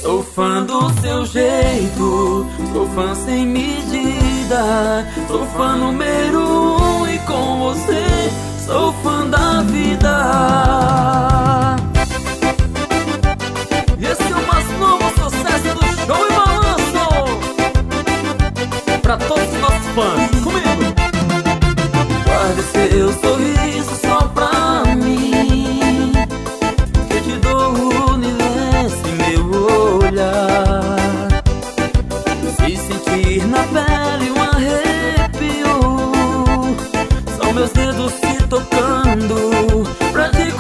Sou fã do seu jeito, sou fã sem medida. Sou fã número 1 e com você sou fã da vida. E esse é o mais novo sucesso do Show e Balanço, pra todos os nossos fãs, comigo. Guarde seu sorriso só pra mim, que eu te dou o universo em meu olhar. Se sentir na pele um arrepio, são meus dedos se tocando pra te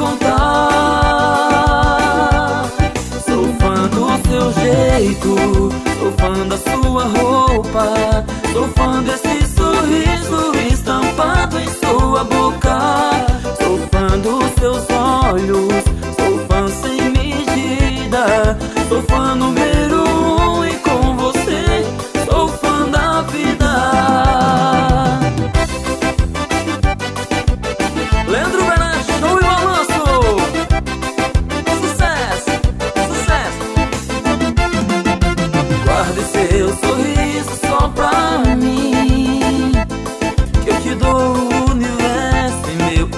contar. Sou fã do seu jeito, sou fã da sua roupa, sou fã desse sorriso estampado em sua boca. Sou fã dos seus olhos, sou fã sem medida. Sou fã número 1 e com você sou fã da vida. Leandro Bernard, Show e Balanço. Sucesso, sucesso. Guarde seu sorriso só pra mim, que eu te dou o universo em meu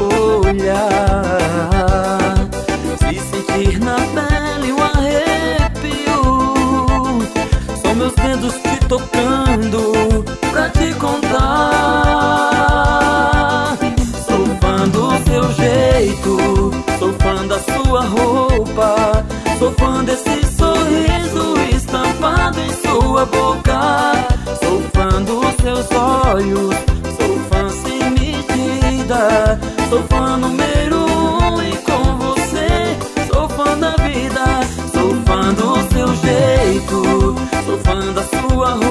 olhar. Se sentir na pele um arrepio, são meus dedos te tocando pra te contar. Sou fã do seu jeito, sou fã da sua roupa, sou fã desse sorriso estampado em sua boca. Sou fã dos seus olhos, sou fã sem medida. Sou fã número 1 e com você sou fã da vida. Sou fã do seu jeito, sou fã da sua roupa,